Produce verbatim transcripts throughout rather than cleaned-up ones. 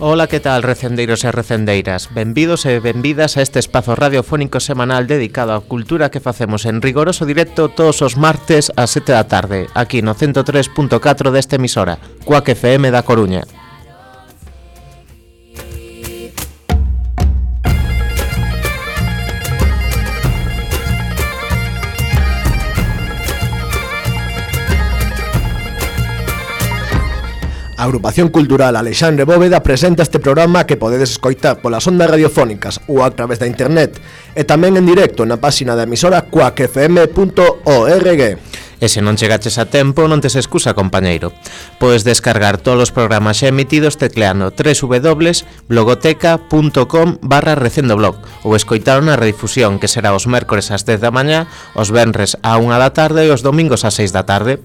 Ola, que tal, recendeiros e recendeiras? Benvidos e benvidas a este espazo radiofónico semanal dedicado á cultura que facemos en rigoroso directo todos os martes ás sete da tarde, aquí no ciento tres punto catro desta emisora, Cuac F M da Coruña. A Agrupación Cultural Alexandre Bóveda presenta este programa que podedes escoitar polas ondas radiofónicas ou a través da internet e tamén en directo na páxina da emisora cuac f m punto org. E se non chegaches a tempo, non tes excusa, compañeiro. Podes descargar todos os programas xa emitidos tecleando w w w punto blogoteca punto com barra recendoblog ou escoitar na redifusión, que será os mércores ás dez da mañá, os venres á unha da tarde e os domingos ás seis da tarde.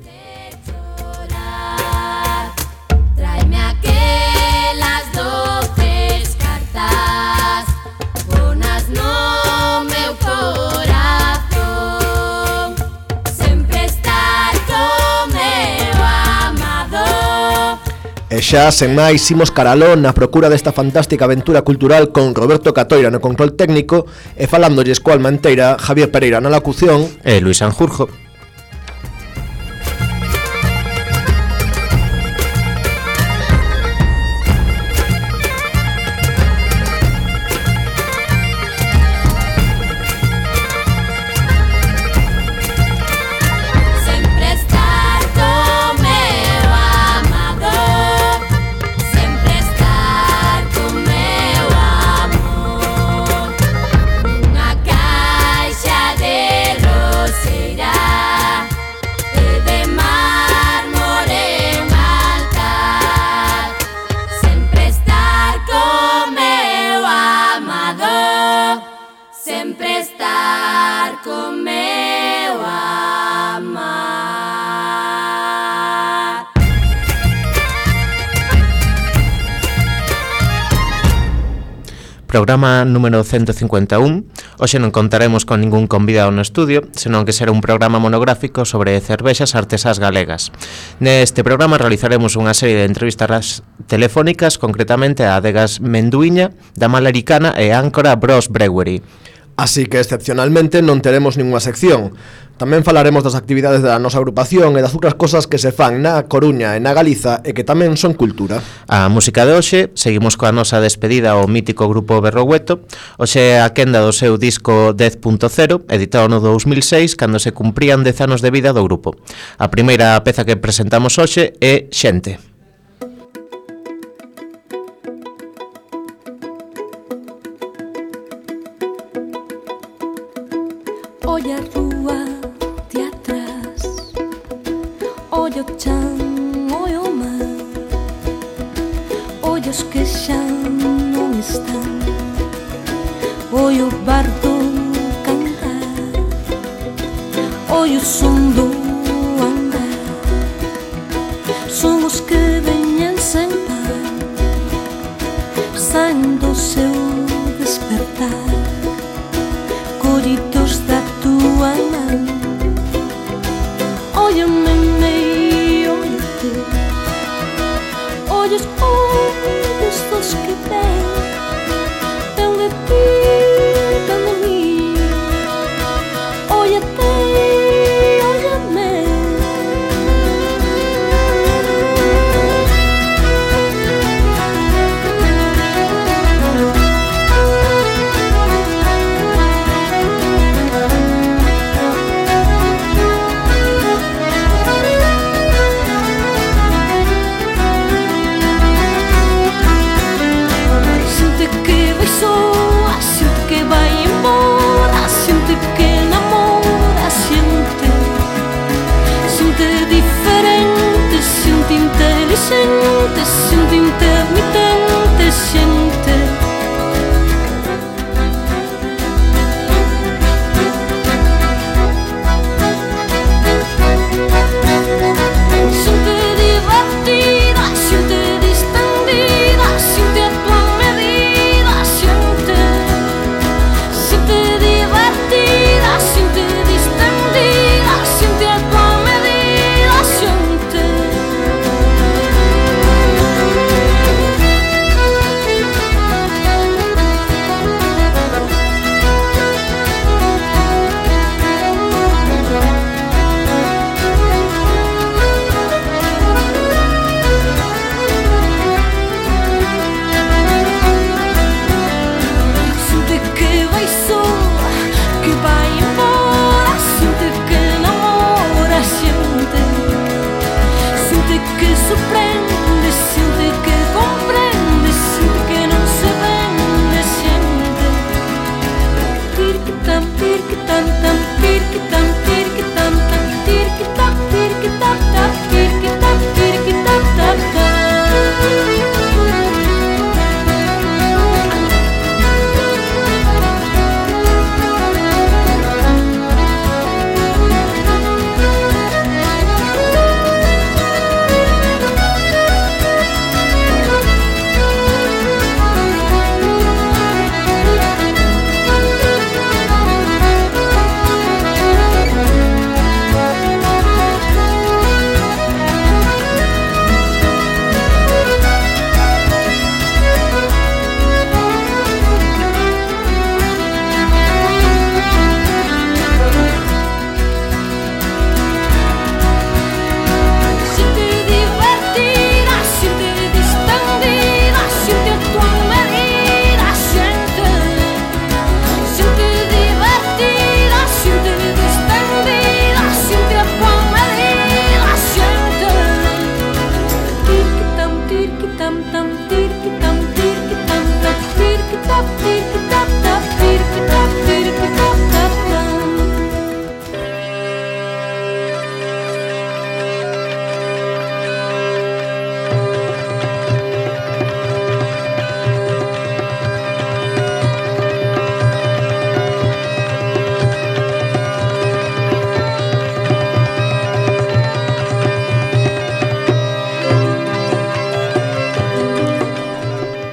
E xa, sen máis, imos caraló na procura desta fantástica aventura cultural con Roberto Catoira no control técnico e falándolles coa alma enteira, Javier Pereira na locución e Luis Sanjurjo. Programa número ciento cincuenta e un. Hoxe non contaremos con ningún convidado no estudio, senón que será un programa monográfico sobre cervexas artesás galegas. Neste programa realizaremos unha serie de entrevistas telefónicas, concretamente a Adegas Menduíña, da Malericana e Áncora Bros Brewery. Así que, excepcionalmente, non teremos ninguna sección. Tamén falaremos das actividades da nosa agrupación e das outras cosas que se fan na Coruña e na Galiza e que tamén son cultura. A música de hoxe, seguimos coa nosa despedida ao mítico grupo Berrogueto. Hoxe a quenda do seu disco dez punto cero, editado no dous mil seis, cando se cumprían dez anos de vida do grupo. A primeira peza que presentamos hoxe é Xente. Olla a rúa de atrás, olla o chan, olla o mar, olla os que xa non están, olla o bardo cantar, olla o son do andar. Son os que veñen sen par, saen do seu despertar, collidos da tua man. Óyame, me óyate, ollos, ollos dos que ven, ven de ti, ven de mí. Óyate, óyame.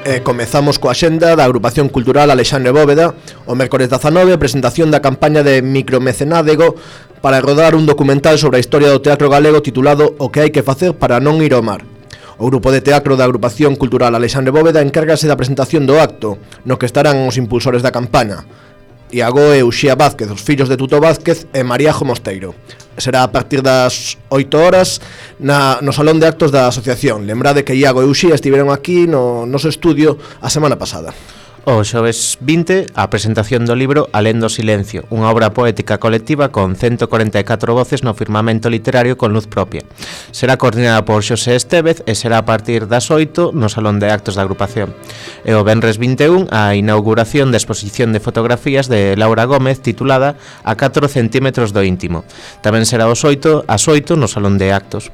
E comezamos coa xenda da Agrupación Cultural Alexandre Bóveda. O mércores dezanove, presentación da campaña de micromecenádego para rodar un documental sobre a historia do teatro galego titulado O que hai que facer para non ir ao mar. O grupo de teatro da Agrupación Cultural Alexandre Bóveda encárgase da presentación do acto, no que estarán os impulsores da campaña, Iago e Uxía Vázquez, os fillos de Tuto Vázquez e Maríajo Mosteiro. Será a partir das oito horas na, no Salón de Actos da Asociación. Lembrade que Iago e Uxía estiveron aquí no noso estudio a semana pasada. O xoves vinte, a presentación do libro Alén do silencio, unha obra poética colectiva con ciento cuarenta e catro voces no firmamento literario con luz propia. Será coordinada por Xosé Estévez e será a partir das oito no Salón de Actos da agrupación. E o venres vinte e un, a inauguración da exposición de fotografías de Laura Gómez titulada A catro centímetros do íntimo. Tamén será os oito, ás oito no Salón de Actos.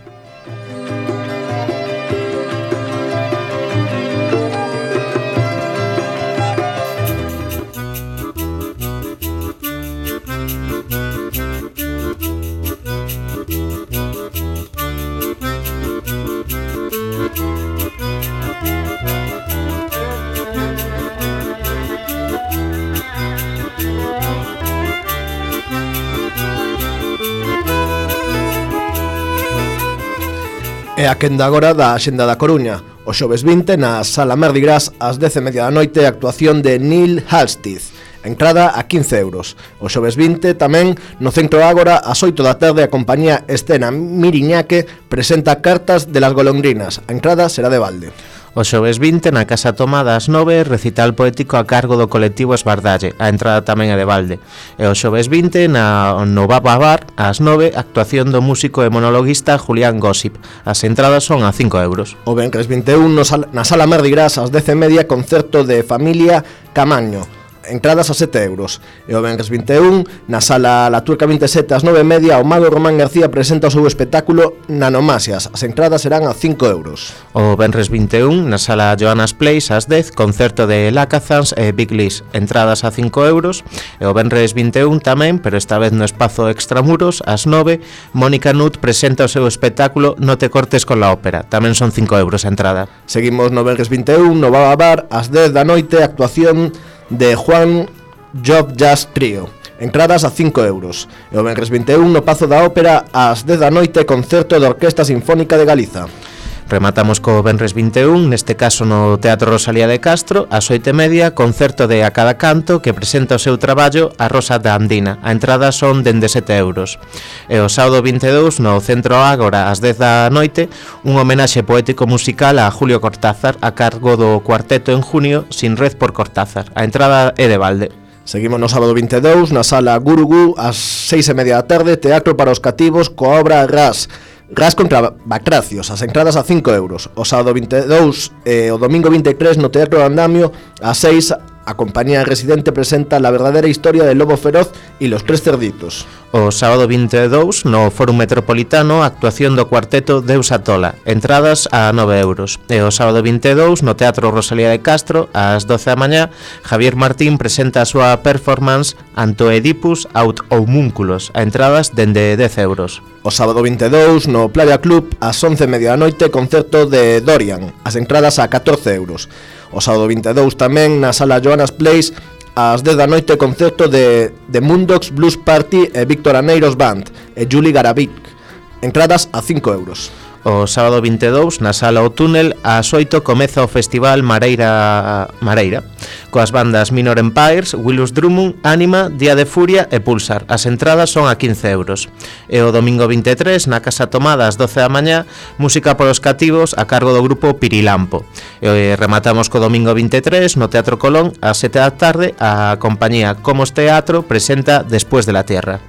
E a quenda agora da Axenda da Coruña. O xoves vinte, na Sala Mardi Gras, ás dez e media da noite, a actuación de Neil Halstead. Entrada a quince euros. O xoves vinte, tamén, no Centro Ágora, ás oito da tarde, a compañía Escena Miriñaque presenta Cartas de las Golondrinas. A entrada será de balde. O xoves vinte, na Casa Tomada ás nove, recital poético a cargo do colectivo Esbardalle. A entrada tamén é de balde. E o xoves vinte, na no Baba Bar, ás nove, actuación do músico e monologuista Julián Gossip. As entradas son a cinco euros. O venres vinte e un, no sal, na Sala Mardi Gras, ás dez e media, concerto de Familia Camaño. Entradas a sete euros. E o venres vinte e un, na Sala La Turca vinte e sete ás nove e media, o mago Román García presenta o seu espectáculo Nanomasias. As entradas serán a cinco euros. O venres vinte e un, na Sala Joannas Place ás dez, concerto de Lacazans e Big Liz. Entradas a cinco euros. E o venres vinte e un tamén, pero esta vez no espazo Extramuros, ás nove, Mónica Nut presenta o seu espectáculo No te cortes con la ópera. Tamén son cinco euros a entrada. Seguimos no venres vinte e un, no Baba Bar, ás dez da noite, actuación de Juan Job Jazz Trio. Entradas a cinco euros. E o venres vinte e un, no Pazo da Ópera, ás dez da noite, concerto da Orquesta Sinfónica de Galiza. Rematamos co venres vinte e un, neste caso no Teatro Rosalía de Castro, ás oito e media, concerto de A Cada Canto que presenta o seu traballo A Rosa da Andina. A entrada son dende sete euros. E o sábado vinte e dous, no Centro Ágora, ás dez da noite, un homenaxe poético musical a Julio Cortázar a cargo do Cuarteto en Junio, Sin Red por Cortázar. A entrada é de balde. Seguimos no sábado vinte e dous, na Sala Gurugú, ás seis e media da tarde, Teatro para os Cativos coa obra Ras. Ras contra Bacracios, as entradas a cinco euros. O sábado vinte e dous e o domingo vinte e tres no Teatro de Andamio, ás seis, a compañía residente presenta La verdadera historia del lobo feroz y los tres cerditos. O sábado vinte e dous, no Fórum Metropolitano, actuación do cuarteto Deus Atola. Entradas a nove euros. E o sábado vinte e dous, no Teatro Rosalía de Castro, ás doce da mañá, Javier Martín presenta a súa performance Anto Edipus aut Homúnculos. A entradas dende dez euros. O sábado vinte e dous, no Playa Club, ás once e media da noite, concerto de Dorian. As entradas a catorce euros. O sábado vinte e dous tamén, na Sala Joannas Place, ás dez da noite, concerto de, de Moondogs Blues Party e Víctor Aneiros Band e Julie Garavic. Entradas a cinco euros. O sábado vinte e dous, na Sala O Túnel, ás oito comeza o Festival Mareira Mareira, coas bandas Minor Empires, Willus Drummond, Ánima, Día de Furia e Pulsar. As entradas son a quince euros. E o domingo vinte e tres, na Casa Tomada, ás doce da mañá, música para os cativos a cargo do grupo Pirilampo. E rematamos co domingo vinte e tres, no Teatro Colón, ás sete da tarde, a compañía Comos Teatro presenta Después de la Tierra.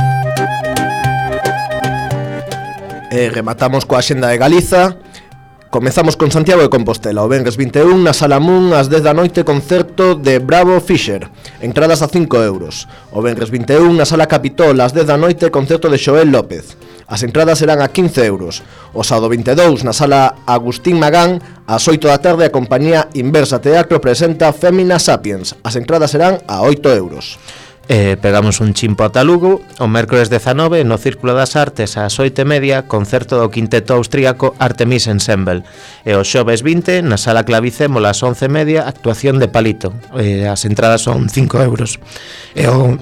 E rematamos coa Axenda de Galiza, Comezamos con Santiago de Compostela. O venres vinte e un na Sala Moon ás dez da noite concerto de Bravo Fisher, entradas a cinco euros. O venres vinte e un na Sala Capitol ás dez da noite concerto de Xoel López. As entradas serán a quince euros. O sábado vinte e dous na Sala Agustín Magán ás oito da tarde a compañía Inversa Teatro presenta Femina Sapiens. As entradas serán a oito euros. Eh, pegamos un chimpo ata Lugo. O mércores dezanove no Círculo das Artes ás oito e media concerto do quinteto austríaco Artemis Ensemble. E o xoves vinte na Sala Clavicémola ás once e media actuación de Palito. eh, As entradas son cinco euros. E o...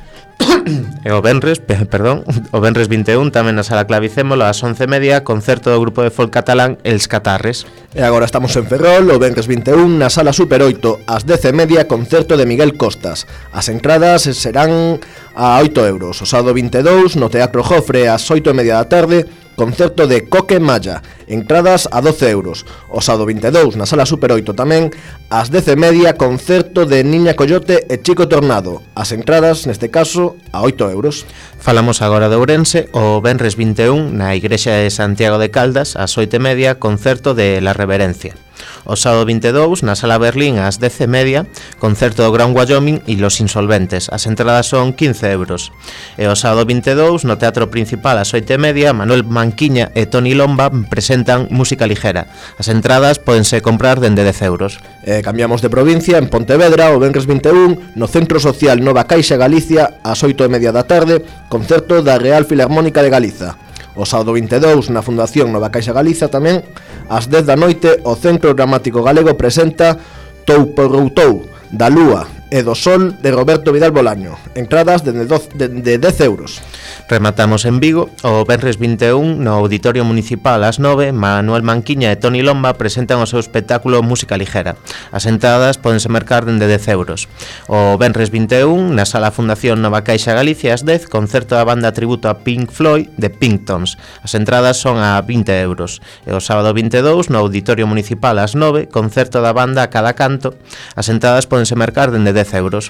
E o venres, perdón, o venres vinte e un tamén na Sala Clavicémola ás once e media concerto do grupo de folk catalán Els Catarres. E agora estamos en Ferrol. O venres vinte e un na Sala Super oito ás dez e media concerto de Miguel Costas. As entradas serán a oito euros. O sábado vinte e dous no Teatro Jofre ás oito e media da tarde concerto de Coque Malla, entradas a doce euros. O sábado vinte e dous na Sala Super oito tamén ás dez e media concerto de Niña Coyote e Chico Tornado. As entradas, neste caso, a oito euros. Falamos agora de Ourense. O venres vinte e un na Igrexa de Santiago de Caldas ás oito e media concerto de La Reverencia. O sábado vinte e dous na Sala Berlín ás dez e media concerto do Gran Wyoming e Los Insolventes. As entradas son quince euros. E o sábado vinte e dous no Teatro Principal ás oito e media Manuel Manquiña e Toni Lomba presentan música ligera. As entradas pódense comprar dende dez euros. Eh, cambiamos de provincia. En Pontevedra, o venres vinte e un no Centro Social Nova Caixa Galicia ás oito e media da tarde concerto da Real Filarmónica de Galiza. O sábado vinte e dous na Fundación Nova Caixa Galiza tamén ás dez da noite o Centro Dramático Galego presenta Tou por Routou da Lúa e do Sol de Roberto Vidal Bolaño. Entradas de, de, de dez euros. Rematamos en Vigo. O venres vinte e un no Auditorio Municipal ás nove Manuel Manquiña e Toni Lomba presentan o seu espectáculo Música Ligera. As entradas pódense mercar dende dez euros. O venres vinte e un na Sala Fundación Nova Caixa Galicia ás dez concerto da banda tributo a Pink Floyd de Pinktones. As entradas son a vinte euros. E o sábado vinte e dous no Auditorio Municipal ás nove concerto da banda a Cada Canto. As entradas pódense mercar dende dez euros.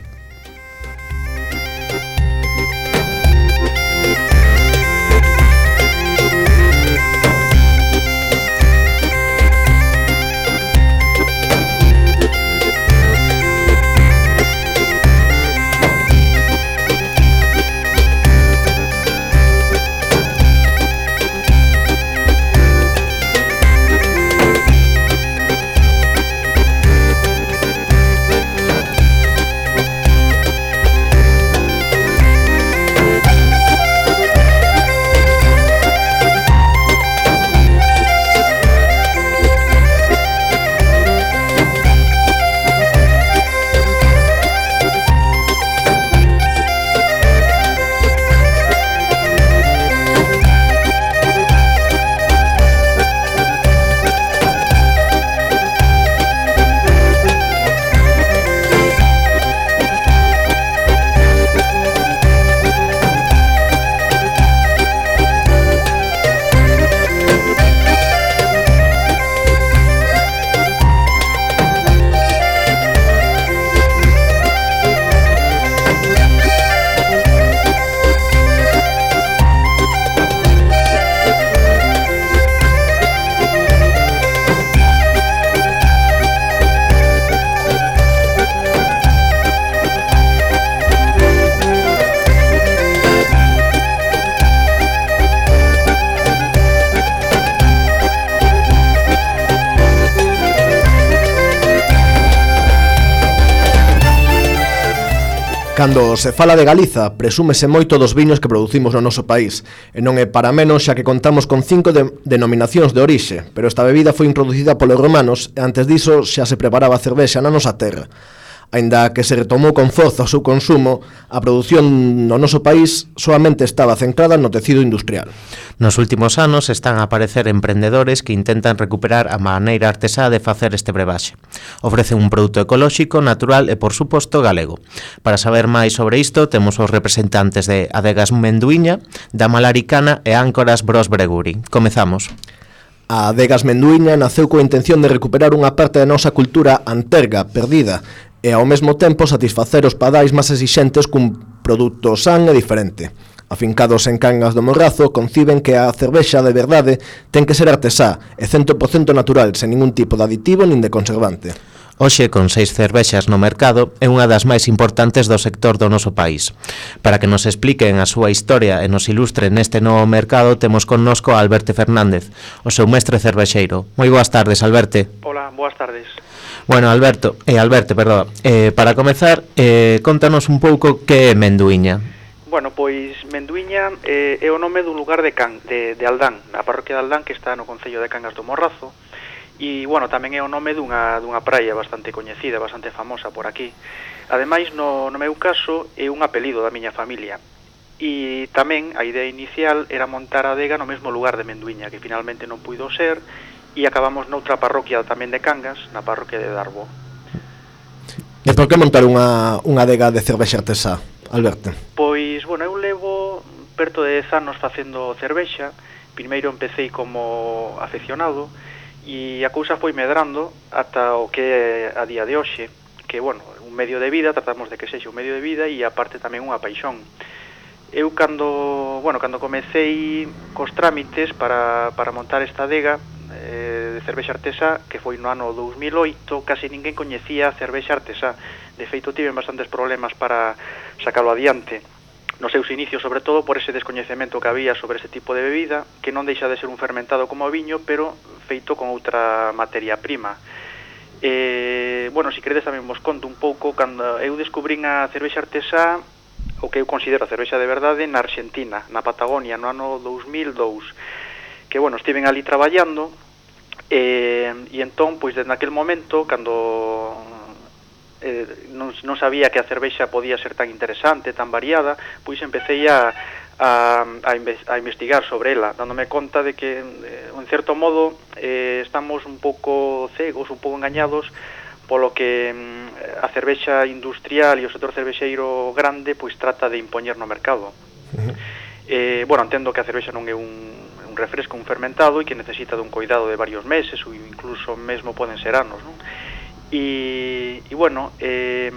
Cando se fala de Galiza, presúmese moito dos viños que producimos no noso país, e non é para menos xa que contamos con cinco de denominacións de orixe, pero esta bebida foi introducida polos romanos e antes diso xa se preparaba cervexa na nosa terra. Aínda que se retomou con forza o seu consumo, a produción no noso país solamente estaba centrada no tecido industrial. Nos últimos anos están a aparecer emprendedores que intentan recuperar a maneira artesá de facer este brebaxe. Ofrecen un produto ecolóxico, natural e, por suposto, galego. Para saber máis sobre isto, temos os representantes de Adegas Menduiña, da Malaricana e Áncoras Bros Breguri. Comezamos. A Adegas Menduiña naceu coa intención de recuperar unha parte da nosa cultura anterga, perdida, e ao mesmo tempo satisfacer os padais máis exixentes cun produto san e diferente. Afincados en Cangas do Morrazo, conciben que a cervexa de verdade ten que ser artesá e cen por cento natural, sen ningún tipo de aditivo nin de conservante. Hoxe, con seis cervexas no mercado, é unha das máis importantes do sector do noso país. Para que nos expliquen a súa historia e nos ilustre neste novo mercado, temos connosco a Alberto Fernández, o seu mestre cervexeiro. Moi boas tardes, Alberto. Hola, boas tardes. Bueno, Alberto, eh, Alberto, perdón, eh, para comezar, eh, contanos un pouco que é Menduíña. Bueno, pois Menduíña eh, é o nome dun lugar de Can, de, de Aldán, na parroquia de Aldán, que está no concello de Cangas do Morrazo, e, bueno, tamén é o nome dunha, dunha praia bastante coñecida, bastante famosa por aquí. Ademais, no, no meu caso, é un apelido da miña familia, e tamén a idea inicial era montar a adega no mesmo lugar de Menduíña, que finalmente non puido ser, e acabamos noutra parroquia tamén de Cangas, na parroquia de Darbo. E por que montar unha, unha adega de cervexa artesá, Alberto? Pois, bueno, eu levo perto de dez anos facendo cervexa. Primeiro empecé como afeccionado e a cousa foi medrando ata o que é a día de hoxe, que, bueno, un medio de vida, tratamos de que sexa un medio de vida e aparte tamén unha paixón. Eu cando, bueno, cando comecei cos trámites para, para montar esta adega eh, de cervexa artesá, que foi no ano dous mil oito, case ninguén coñecía a cervexa artesá. De feito, tiven bastantes problemas para sacalo adiante. Nos seus inicios, sobre todo, por ese descoñecemento que había sobre ese tipo de bebida, que non deixa de ser un fermentado como o viño, pero feito con outra materia prima. Eh, bueno, se queredes tamén vos conto un pouco, cando eu descubrín a cervexa artesá, o que eu considero a cervexa de verdade, na Argentina, na Patagonia, no ano dous mil dous, que, bueno, estiven ali traballando, e, e entón, pois, desde aquel momento, cando eh, non, non sabía que a cervexa podía ser tan interesante, tan variada, pois empecé a, a, a, a investigar sobre ela, dándome conta de que, eh, en certo modo, eh, estamos un pouco cegos, un pouco engañados, polo que mm, a cervexa industrial e o sector cervexeiro grande pois trata de impoñer no mercado. Uh-huh. eh, bueno, entendo que a cervexa non é un, un refresco, un fermentado, e que necesita dun cuidado de varios meses ou incluso mesmo poden ser anos, non? E, e bueno, eh,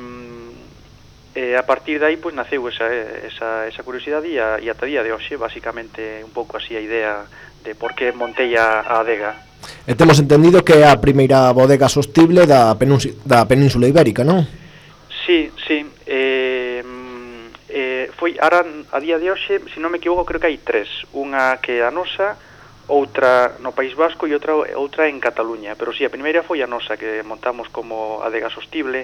eh, a partir de aí pois naceu esa, esa, esa curiosidade e, a, e ata día de hoxe, basicamente un pouco así a idea de por que montei a, a adega. E temos entendido que é a primeira bodega sostible da, penúns da Península Ibérica, non? Sí, sí. Eh, eh, foi, ara, a día de hoxe, se non me equivoco, creo que hai tres. Unha que é a nosa, outra no País Vasco e outra outra en Cataluña. Pero sí, a primeira foi a nosa, que montamos como adega sostible.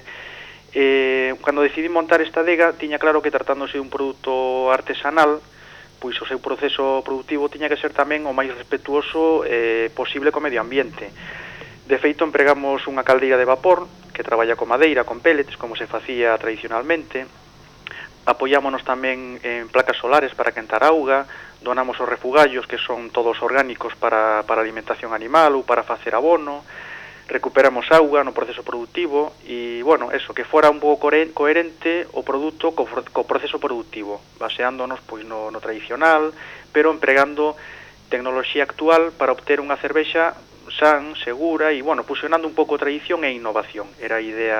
Eh, cando decidí montar esta adega, tiña claro que tratándose de un produto artesanal, pois o seu proceso productivo tiña que ser tamén o máis respetuoso eh, posible co medio ambiente. De feito, empregamos unha caldeira de vapor que traballa con madeira, con pellets, como se facía tradicionalmente. Apoiámonos tamén en placas solares para quentar auga, donamos os refugallos, que son todos orgánicos para, para alimentación animal ou para facer abono, recuperamos auga no proceso productivo e, bueno, eso, que fora un pouco coherente o produto co, co proceso productivo, baseándonos pois no, no tradicional, pero empregando tecnoloxía actual para obter unha cervexa san, segura e, bueno, fusionando un pouco tradición e innovación. Era a idea,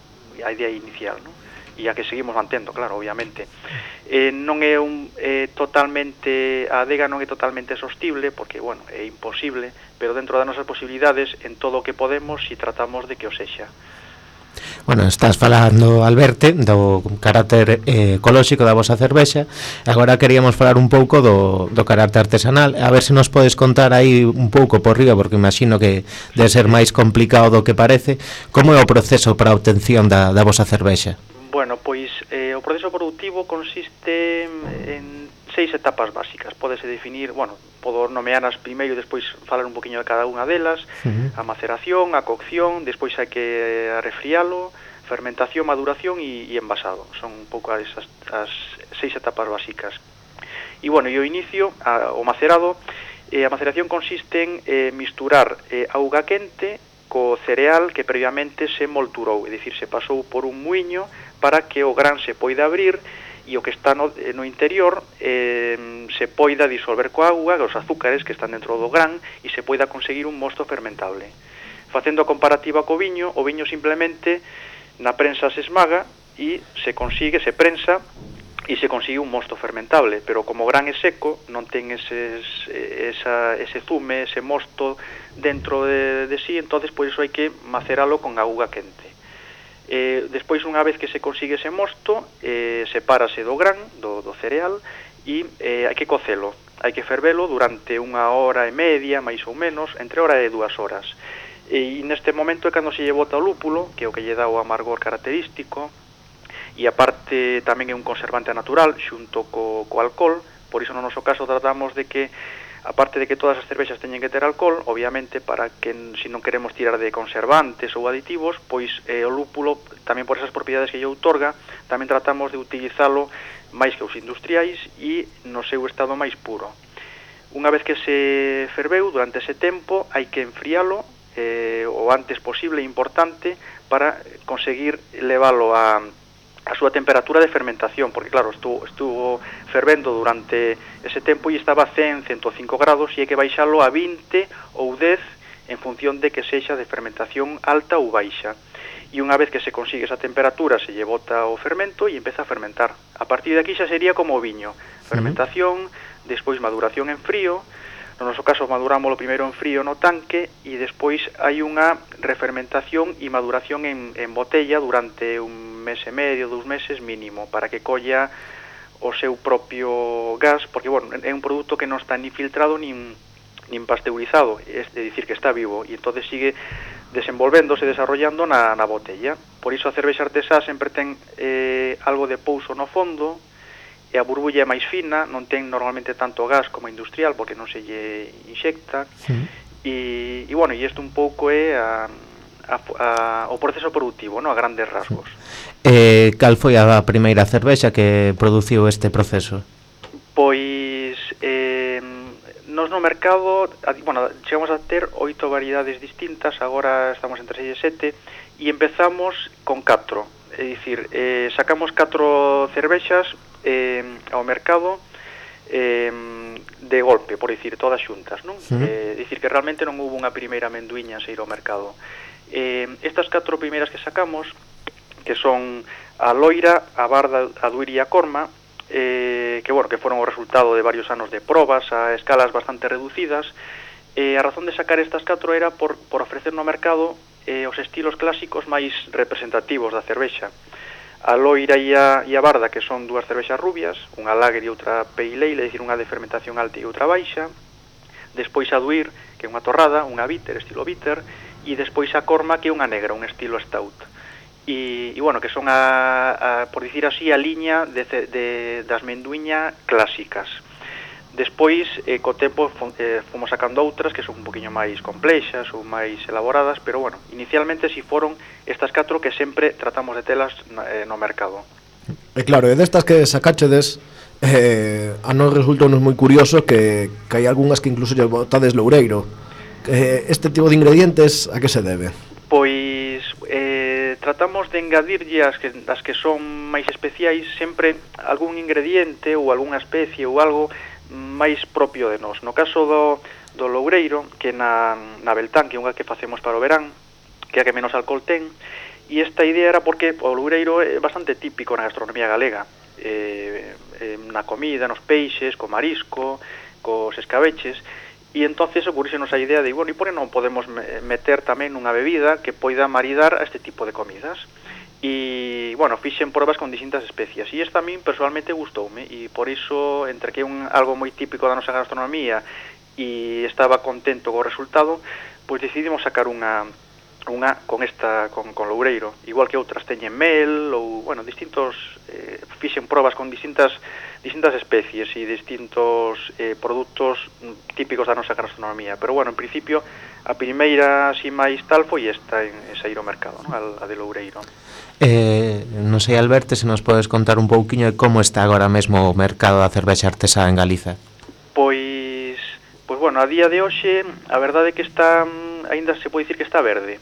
a idea inicial, non? E a que seguimos mantendo, claro, obviamente. Eh, non é un eh, totalmente, a adega non é totalmente sostible, porque, bueno, é imposible, pero dentro das nosas posibilidades, en todo o que podemos, si tratamos de que o sexa. Bueno, estás falando, Alberto, do carácter eh, ecolóxico da vosa cervexa. Agora queríamos falar un pouco do, do carácter artesanal. A ver se nos podes contar aí un pouco por riba, porque imagino que debe ser máis complicado do que parece. Como é o proceso para a obtención da, da vosa cervexa? Bueno, pois eh, o proceso productivo consiste en seis etapas básicas. Pódese definir, bueno, podo nomealas primeiro e despois falar un poquinho de cada unha delas. Uh-huh. A maceración, a cocción, despois hai que refrialo, fermentación, maduración e, e envasado. Son un pouco esas as seis etapas básicas. E, bueno, e o inicio, a, o macerado, eh, a maceración consiste en eh, misturar eh, auga quente co cereal que previamente se molturou, é dicir, se pasou por un muiño para que o gran se poida abrir e o que está no, no interior eh, se poida disolver coa auga, os azúcares que están dentro do gran, e se poida conseguir un mosto fermentable. Facendo a comparativa co viño, o viño simplemente na prensa se esmaga e se consigue, se prensa e se consigue un mosto fermentable, pero como o gran é seco, non ten eses, esa, ese zume, ese mosto dentro de, de sí, entonces por iso hai que maceralo con auga quente. Eh, despois, unha vez que se consigue ese mosto, eh, sepárase do gran, do, do cereal, e eh, hai que cocelo, hai que fervelo durante unha hora e media, máis ou menos, entre hora e dúas horas. E neste momento é cando se lle bota o lúpulo, que é o que lle dá o amargor característico, e aparte tamén é un conservante natural xunto co, co alcohol. Por iso no noso caso tratamos de que, aparte de que todas as cervexas teñen que ter alcohol, obviamente para que se non queremos tirar de conservantes ou aditivos, pois eh, o lúpulo tamén por esas propiedades que lle outorga, tamén tratamos de utilizalo máis que os industriais e no seu estado máis puro. Unha vez que se ferveu, durante ese tempo hai que enfrialo eh, o antes posible, importante, para conseguir leválo a a súa temperatura de fermentación, porque claro, estuvo, estuvo fervendo durante ese tempo e estaba a cen, ciento cinco grados, e hai que baixalo a vinte ou dez en función de que sexa de fermentación alta ou baixa. E unha vez que se consigue esa temperatura, se lle bota o fermento e empeza a fermentar. A partir de aquí xa sería como o viño, fermentación, despois maduración en frío. No noso caso madurámoslo primeiro en frío no tanque e despois hai unha refermentación e maduración en, en botella durante un mes e medio, dous meses mínimo, para que colla o seu propio gas, porque, bueno, é un produto que non está ni filtrado nin, nin pasteurizado, é dicir, que está vivo, e entonces sigue desenvolvéndose, desarrollando na, na botella. Por iso a cervexa artesá sempre ten eh, algo de pouso no fondo, e a burbulla é máis fina, non ten normalmente tanto gas como a industrial, porque non se lle inxecta, sí. e, e, bueno, e isto un pouco é a, a, a, o proceso productivo, no? A grandes rasgos. Eh, cal foi a primeira cervexa que produciu este proceso? Pois, eh, nos no mercado, bueno, chegamos a ter oito variedades distintas, agora estamos entre seis e sete, e empezamos con catro, é dicir, eh, sacamos catro cervexas eh, ao mercado eh, de golpe, por dicir, todas xuntas, non? Sí. Eh, dicir que realmente non hubo unha primeira amenduiña a sair ao mercado. Eh, estas catro primeiras que sacamos, que son a Loira, a Barda, a Duir e a Corma, eh, que, bueno, que foron o resultado de varios anos de probas a escalas bastante reducidas. Eh, a razón de sacar estas catro era por, por ofrecer no mercado eh, os estilos clásicos máis representativos da cervexa. A Loira e a, e a Barda, que son dúas cervexas rubias, unha lager e outra pale ale, é dicir, unha de fermentación alta e outra baixa. Despois a Duir, que é unha torrada, unha bitter, estilo bitter, e despois a Corma, que é unha negra, un estilo stout. E, e bueno, que son, a, a, por dicir así, a liña de, de, das menduiña clásicas. Despois, eh, co tempo, eh, fomos sacando outras que son un poquinho máis complexas ou máis elaboradas, pero, bueno, inicialmente si foron estas catro que sempre tratamos de telas eh, no mercado. E claro, e destas que sacachedes, eh, a nos resultou moi curioso que, que hai algunhas que incluso lle botades loureiro. Eh, este tipo de ingredientes, a que se debe? Pois eh, tratamos de engadirlle as que, as que son máis especiais sempre algún ingrediente ou algunha especie ou algo máis propio de nós. No caso do, do loureiro, que na, na Beltán, que é unha que facemos para o verán, que é a que menos alcohol ten, e esta idea era porque o loureiro é bastante típico na gastronomía galega, eh, eh, na comida, nos peixes, co marisco, cos escabeches, e entonces ocurrísenos a idea de, bueno, e por que non podemos meter tamén unha bebida que poida maridar a este tipo de comidas? E, bueno, fixen probas con distintas especias, e esta a min personalmente gustoume, e por iso, entre que é un, algo moi típico da nosa gastronomía e estaba contento co resultado, pois decidimos sacar unha, unha con esta, con, con loureiro, igual que outras teñen mel, ou, bueno, distintos, eh, fixen probas con distintas distintas especies e distintos eh, produtos típicos da nosa gastronomía, pero, bueno, en principio, a primeira, así máis tal, foi esta en, en sair ao mercado, non? A, a de loureiro. Eh, non sei, Alberto, se nos podes contar un pouquiño de como está agora mesmo o mercado da cervexa artesá en Galiza. Pois, pois bueno, a día de hoxe, a verdade é que está, aínda se pode dicir que está verde.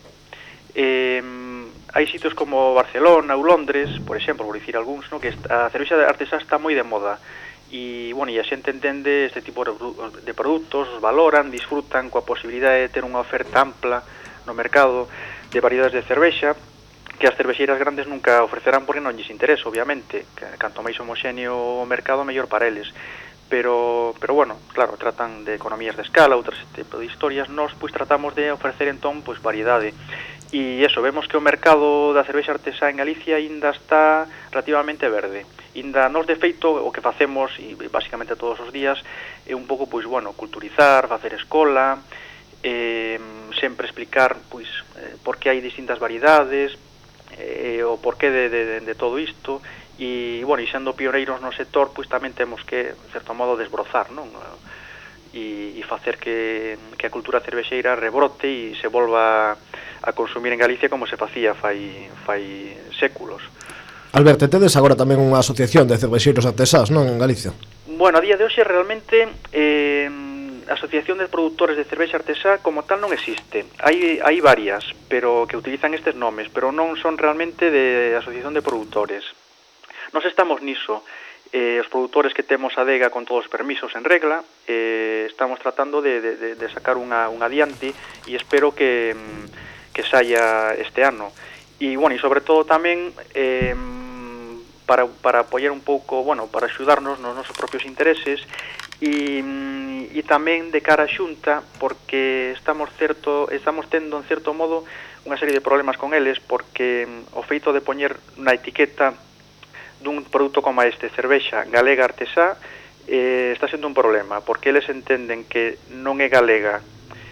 Eh, hai sitios como Barcelona ou Londres, por exemplo, por dicir algúns, no, que a cervexa artesá está moi de moda. E, bueno, e a xente entende este tipo de produtos, os valoran, disfrutan coa posibilidade de ter unha oferta ampla no mercado de variedades de cervexa, que as cervexeiras grandes nunca ofrecerán porque non lles interesa, obviamente, que canto máis homoxéneo o mercado, mellor para eles. Pero, pero bueno, claro, tratan de economías de escala, outras tipo de historias. Nós, pois, tratamos de ofrecer, entón, pois, variedade. E eso, vemos que o mercado da cervexa artesá en Galicia ainda está relativamente verde. Ainda nos, de feito, o que facemos, e basicamente todos os días, é un pouco, pois, bueno, culturizar, facer escola, eh, sempre explicar, pois, eh, por que hai distintas variedades, eh, o porqué de, de, de todo isto. E, bueno, e sendo pioneiros no sector, pois tamén temos que, de certo modo, desbrozar, non? E, e facer que, que a cultura cervexeira rebrote e se volva a consumir en Galicia como se facía fai, fai séculos. Alberto, tedes agora tamén unha asociación de cervexeiros artesás, non, en Galicia? Bueno, a día de hoxe realmente eh, a Asociación de Produtores de Cervexa Artesá como tal non existe. Hai, hai varias, pero que utilizan estes nomes, pero non son realmente de Asociación de Produtores. Nos estamos niso, eh, os produtores que temos a adega con todos os permisos en regla, eh, estamos tratando de, de, de sacar unha, unha adiante e espero que, que saia este ano. E, bueno, e sobre todo tamén eh, para, para apoiar un pouco, bueno, para axudarnos nos nosos propios intereses e, e tamén de cara a Xunta, porque estamos certo, estamos tendo en certo modo unha serie de problemas con eles, porque o feito de poñer na etiqueta dun produto como este, cervexa galega artesá, eh, está sendo un problema, porque eles entenden que non é galega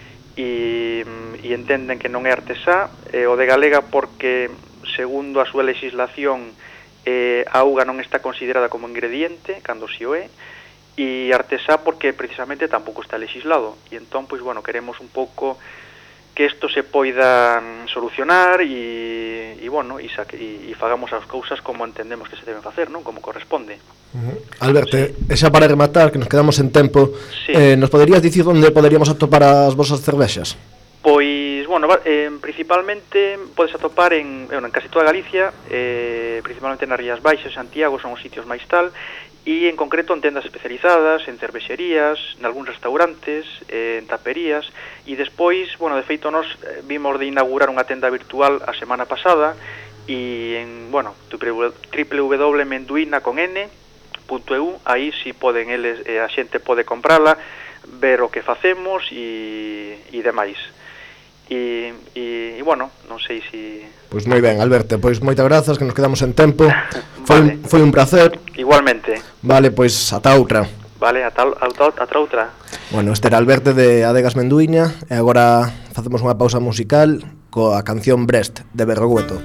e, e entenden que non é artesá, eh, o de galega porque, segundo a súa legislación, eh, a auga non está considerada como ingrediente, cando si o é, e artesá porque precisamente tampouco está legislado, e entón, pois, bueno, queremos un pouco que isto se poida solucionar e, e bueno, e, saque, e, e fagamos as cousas como entendemos que se deben facer, non? Como corresponde. Uh-huh. Alberto, sí. E xa para rematar, que nos quedamos en tempo, sí. eh, nos poderías dicir onde poderíamos atopar as vosas cervexas? Pois, bueno, eh, principalmente podes atopar en, bueno, en casi toda Galicia, eh, principalmente nas Rías Baixas, Santiago, son os sitios máis tal, e en concreto en tendas especializadas, en cervexerías, en algúns restaurantes, eh, en taperías, e despois, bueno, de feito nos vimos de inaugurar unha tenda virtual a semana pasada, e en, bueno, w w w punto menduina con n punto e u, aí si poden eles, eh, a xente pode comprala, ver o que facemos e, e demais. E, e, e, bueno, non sei se... Pois moi ben, Alberto, pois moitas grazas, que nos quedamos en tempo. Foi, vale. foi un placer. Igualmente. Vale, pois ata outra. Vale, ata, ata, ata outra. Bueno, este era Alberto de Adegas Menduiña, e agora facemos unha pausa musical coa canción Brest, de Berrogueto.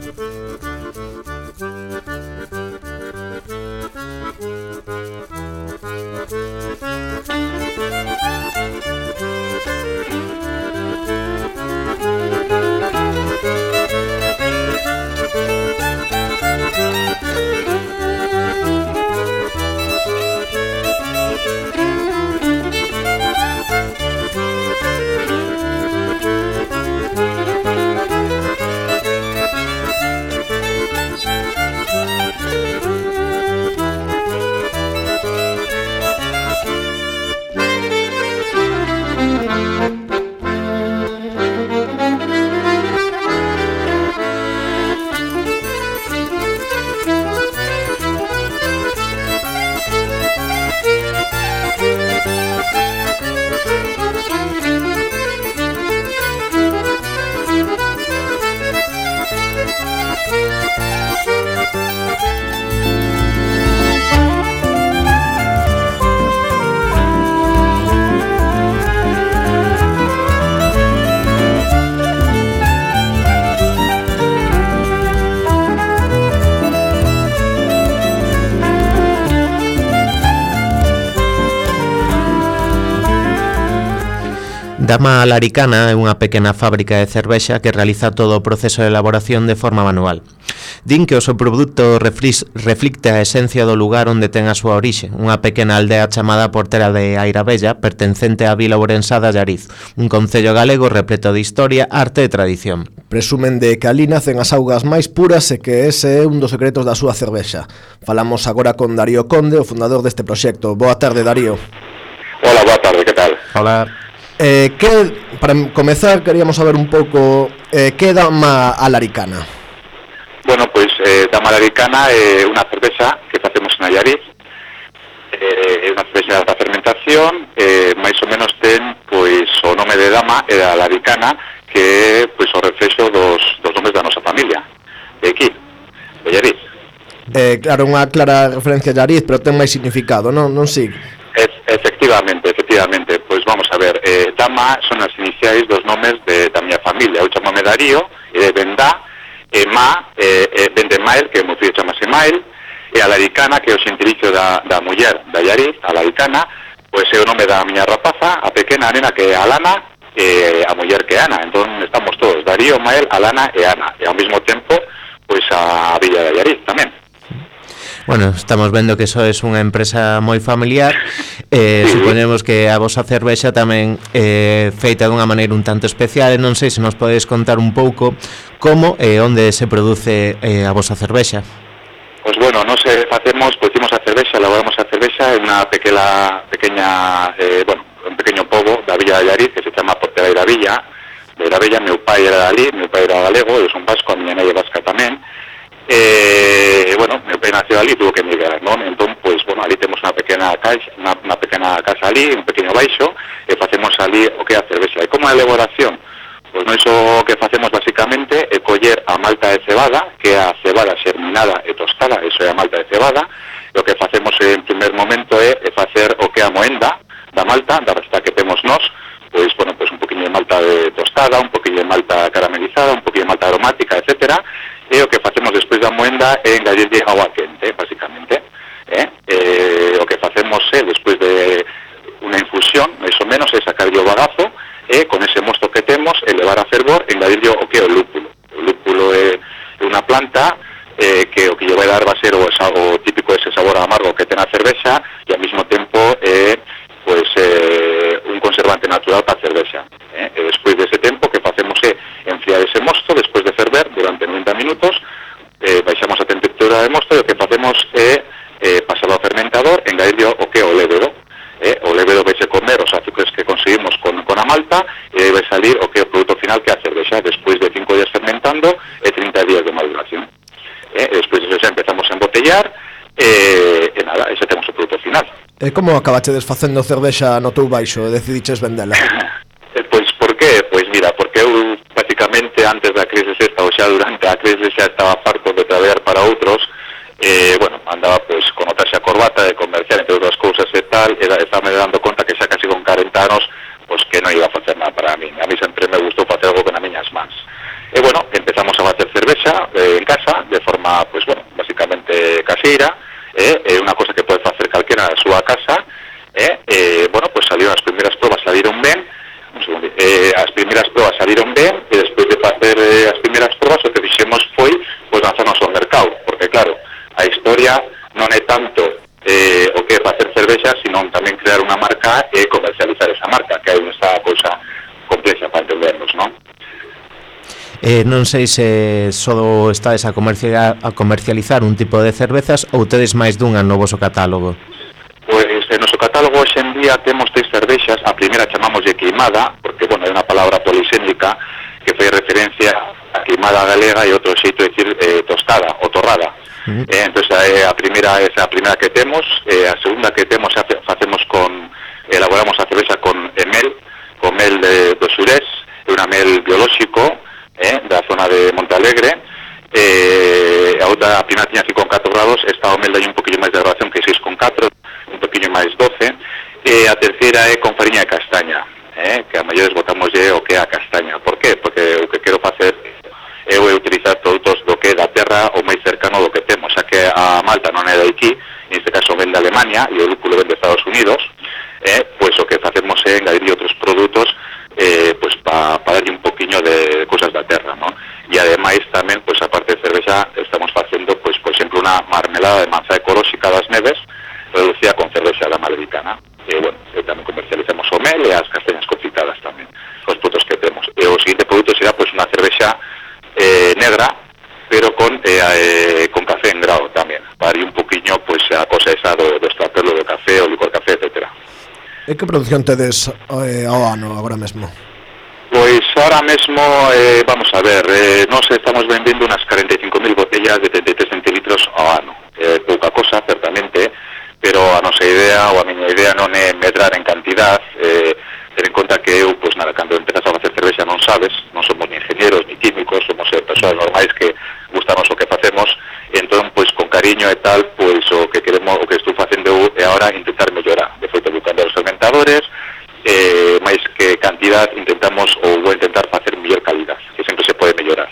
Dama Alaricana é unha pequena fábrica de cervexa que realiza todo o proceso de elaboración de forma manual. Din que o seu produto reflis, reflicte a esencia do lugar onde ten a súa orixe, unha pequena aldea chamada Portera de Airabella, pertencente á vila ourensá de Allariz, un concello galego repleto de historia, arte e tradición. Presumen de que ali nacen as augas máis puras e que ese é un dos secretos da súa cervexa. Falamos agora con Darío Conde, o fundador deste proxecto. Boa tarde, Darío. Hola, boa tarde, que tal? Hola. Eh, que, para comezar, queríamos saber un pouco eh, que é Dama Alaricana. Bueno, pois eh, Dama Americana é eh, unha cervexa que facemos na Allariz. É eh, unha cervexa de alta fermentación, eh, máis ou menos ten pois o nome de Dama e da Americana, que é pois o reflexo dos, dos nomes da nosa familia, de aquí, de Allariz. Eh, claro, unha clara referencia a Allariz, pero ten máis significado, non? Non sigue. E, efectivamente, efectivamente, pois vamos a ver, eh, Dama son as iniciais dos nomes de, da miña familia. Eu chamome Darío, e de Vendá, e Ma, e, e Vende Mael, que o meu fillo chamase Mael, e a Laricana, que é o xentilicio da, da muller da Allariz, a Laricana, pois é o nome da miña rapaza, a pequena nena que é Alana, e a muller que é Ana. Entón estamos todos, Darío, Mael, Alana e Ana, e ao mesmo tempo, pois a villa de Allariz tamén. Bueno, estamos vendo que iso é unha empresa moi familiar. eh, sí. Supoñemos que a vosa cervexa tamén é eh, feita dunha maneira un tanto especial, e non sei se nos podedes contar un pouco como e onde se produce eh, a vosa cervexa. Pois bueno, nos eh, facemos, producimos a cervexa, elaboramos a cervexa en unha pequena, pequeña, eh, bueno, un pequeño pobo da villa de Allariz que se chama Portela da Villa. De la Villa, meu pai era dali, meu pai era galego, eu son vasco, a miña nai é vasca tamén. Eh, bueno, meu pai nació ali, tuvo que emigrar, non? Entón, pois, bueno, ali temos unha pequena caixa, unha, unha pequena casa ali, un pequeno baixo, e facemos ali o que é a cervexa. E como a elaboración? Pois non iso que facemos basicamente é coller a malta de cebada, que é a cebada xerminada e tostada, iso é a malta de cebada, e o que facemos en primer momento é, é facer o que é a moenda da malta, da receta que temos nós, pois, bueno, pois un poquinho de malta de tostada, un poquinho de malta caramelizada, un poquinho de malta aromática, etcétera, e o que facemos despois da moenda é engadirlle agua quente, basicamente. Eh? Eh, o que facemos é, despois de unha infusión, máis ou menos, é sacarlle o bagazo, e con ese mosto que temos, elevar a fervor, engadirlle o que é o lúpulo. O lúpulo é unha planta eh, que o que lle vai dar va a ser o, o típico ese sabor amargo que ten a cervexa, e ao mesmo tempo é eh, pois, eh, un conservante natural para a cervexa. Eh? E despois dese tempo, que facemos é enfriar ese mosto, despois de ferver, durante noventa minutos, eh, baixamos a temperatura de mosto, e o que facemos é eh, pasar ao fermentador, engadirlle o que é o lévedo. Eh? O lévedo vai se comer os azúcares que conseguimos con, con a malta, e vai salir o que é o produto final, que é a cervexa, despois de cinco días fermentando e trinta días de maduración. Eh? E despois de eso xa empezamos a embotellar, e, e nada, ese temos o produto final. E como acabachedes facendo cervexa no teu baixo e decidiches vendela? Pois, por qué? Pois mira, porque eu prácticamente antes da crise esta, ou xa durante a crise, xa estaba farto de traballar para outros, e, bueno, andaba pois con o traxe a corbata de comercial, entre outras cousas e tal, e estaba me dando conta que xa casi con cuarenta anos, pois que non iba a facer nada para mí. A mí sempre me gustou facer algo con as miñas mans. E, bueno, empezamos a facer cervexa eh, en casa, de forma, pois, bueno, basicamente caseira, é eh, unha cosa que pode facer calquera na súa casa, eh, eh, bueno, pois salieron as primeiras probas, salieron ben, un segundo, eh, as primeiras probas salieron ben, e despois de facer eh, as primeiras probas, o que fixemos foi, pois, lanzarnos ao mercado, porque, claro, a historia non é tanto eh, o que é facer cervexa, sino tamén crear unha marca e comercializar esa marca, que é unha cousa complexa para entendernos, non? Eh, non sei se só estades a comercializar, a comercializar un tipo de cervezas ou tedes máis dunha no voso catálogo? Pois en noso catálogo hoxe en día temos tres cervexas. A primeira chamámoslle queimada, porque, bueno, é unha palabra polisémica que fai referencia a queimada galega e outro xeito de decir eh, tostada ou torrada. Uh-huh. eh, entón, eh, a primeira é a primeira que temos, eh, a segunda que temos a, facemos con, elaboramos a cervexa con mel, con mel de, do Xurés, é unha mel biolóxico, eh, da zona de Montalegre. Eh, a outra, a primeira tiña cinco con catro grados, esta o mel dai un poquinho máis de graduación, que seis con catro, un poquinho máis doce, e a terceira é con fariña de castaña, eh, que a maiores botamoslle o que é a castaña. Por qué? Porque o que quero facer é utilizar produtos do que é da terra o máis cercano do que temos, xa que a malta non é de aquí, neste caso ven de Alemania e o lúpulo ven de Estados Unidos, eh, pois o que facemos é engadir outros produtos eh, pois para pa darlle un poquinho de cousas da terra, non? E ademais tamén, pois a parte de cervexa, estamos facendo, pois, por exemplo, unha marmelada de manzá ecolóxica das neves reducida con cervexa da Americana. E, bueno, e tamén comercializamos o mel e as castañas confitadas tamén, os produtos que temos. E o seguinte produto será, pois, unha cervexa eh, negra, pero con eh, eh, con café en grado tamén, para ir un poquinho, pois, a cosa esa do, do estrapelo do café, o licor café, etcétera. E que produción tedes eh, ao ano agora mesmo? Pois ahora mesmo, eh, vamos a ver, eh, nos estamos vendendo unas cuarenta y cinco mil botellas de treinta y tres centilitros ao ano. Eh, pouca cosa, certamente, pero a nosa idea, ou a miña idea non é medrar en cantidad, eh, ter en conta que eu, pois nada, cando empezas a facer cervexa non sabes, non somos ni ingenieros, ni químicos, somos eh, persoas normais que gustamos o que facemos, e entón, pois, con cariño e tal, pois, o que queremos, o que estou facendo eu é agora intentar mellorar. De feito, vou cambiar os fermentadores, eh, máis que cantidad, intentamos, ou vou intentar facer mellor calidad, que sempre se pode mellorar.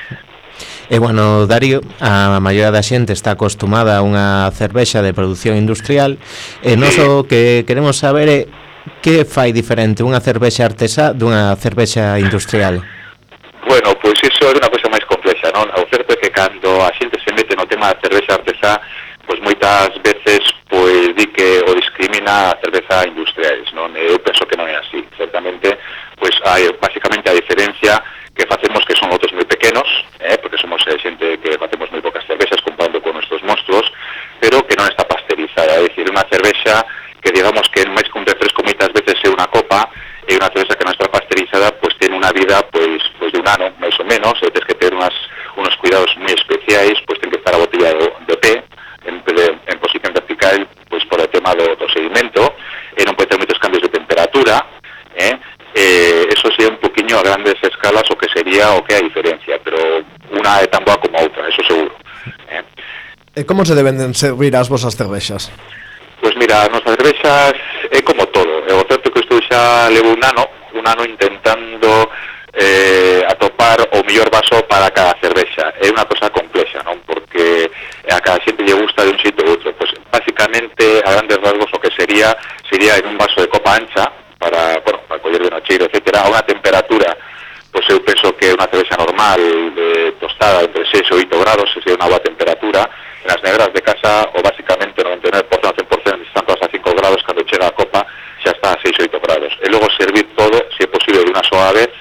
E, bueno, Darío, a maioría da xente está acostumada a unha cervexa de produción industrial, e nós o que queremos saber é que fai diferente unha cervexa artesá dunha cervexa industrial. Bueno, pois iso é unha cosa máis complexa, non? O certo é que cando a xente se mete no tema da cervexa artesá, pois moitas veces pois di que o discrimina a cerveza industriais, non? Eu penso que non é así. Certamente, pois hai basicamente a diferencia que facemos que son outros moi pequenos, eh, porque somos eh, xente que facemos moi pocas cervexas comparando con nuestros monstruos, pero que non está pasteurizada, é dicir, unha cervexa que digamos que máis que un refresco moitas veces é unha copa, e unha cervexa que non está pasteurizada, pois ten unha vida pois pois de un ano, máis ou menos, e tens que ter unas, unos cuidados moi especiais, pois ten que estar a botella de, de pé, en, de, en posición vertical, pois por o tema do, do sedimento, e non pode ter moitos cambios de temperatura, eh, Eh, eso sería un poquinho a grandes escalas o que sería o que a diferencia, pero unha é tan boa como a outra, eso seguro. Eh. E como se deben servir as vosas cervexas? Pois mira, as nosas cervexas é como todo. É o certo que estou xa levo un ano, un ano intentando eh, atopar o mellor vaso para cada cervexa. É unha cosa complexa, non? Porque a cada xente lle gusta de un xeito ou outro. Pois basicamente, a grandes rasgos, o que sería sería en un vaso de copa ancha, para, bueno, para coller de nocheiro, etcétera, a unha temperatura, pois eu penso que unha cervexa normal de tostada entre seis e oito grados, sería unha boa temperatura. En as negras de casa, o basicamente noventa e nove por cento, cen por cento están todas a cinco grados, cando chega a copa xa está a seis e oito grados. E logo servir todo, se é posible, de unha soa vez,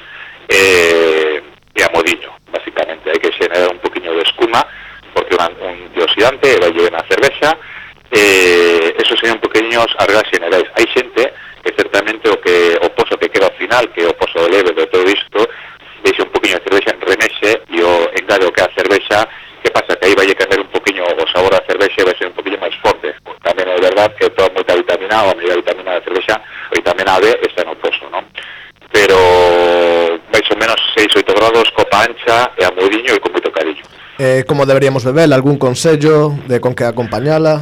eh, e a modiño, basicamente. Hai que xenerar un poquinho de escuma, porque un, un antioxidante vai llevar na cervexa, eh, eso serían pequeños arreglas generais. Hai xente que certamente o que o pozo que queda ao final, que o pozo leve de todo isto, deixa un poquinho de cervexa en remexe e o engade o que a cervexa, que pasa que aí vai a cambiar un poquinho o sabor da cervexa e vai ser un poquinho máis forte. Tamén é verdad que toda moita vitamina, ou a media vitamina da cervexa, a vitamina B está no pozo, non? Pero máis ou menos seis a oito grados, copa ancha e a modiño e con moito cariño. Eh, como deberíamos beber? Algún consello de con que acompañala?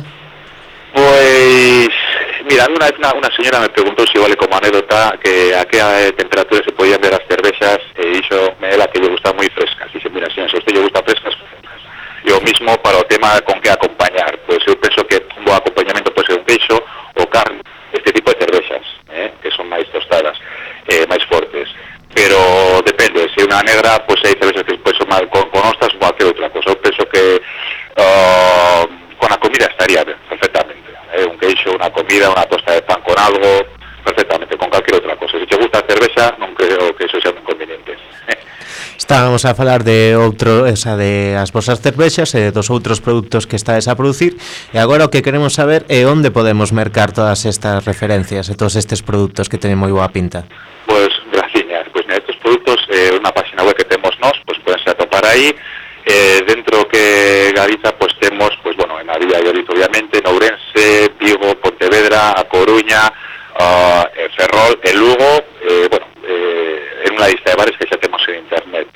Pois mira, unha vez unha, unha señora me preguntou se vale como anécdota que a que a temperatura se podían ver as cervexas, e iso me é la que lle gusta moi frescas. Dice, mira, se a usted lle gusta frescas, e o mismo para o tema con que acompañar. Pois eu penso que un bo acompañamento pode ser un queixo ou carne, este tipo de cervexas, eh, que son máis tostadas, eh, máis fortes. Pero depende, se unha negra, pois hai cervexas que pois son mal con, con ostras ou cualquier outra cosa. Eu penso que uh, con a comida estaría ben, perfectamente. Eh, un queixo, unha comida, unha tosta de pan con algo, perfectamente, con calquer outra cosa. Se te gusta a cervexa, non creo que eso sea un inconveniente. Estábamos a falar de outro, esa de as vosas cervexas e dos outros produtos que estades a producir, e agora o que queremos saber é onde podemos mercar todas estas referencias e todos estes produtos que teñen moi boa pinta. Pois, graciñas, pois estes produtos, eh, unha página web que temos nós, pois podense atopar aí. Eh, dentro que Galiza, pois temos, pois bueno, en a Villa de Oriz, obviamente, en Ourense, Vigo, Pontevedra, A Coruña, uh, eh, Ferrol, e Lugo, eh, bueno, eh, en unha lista de bares que xa temos en internet.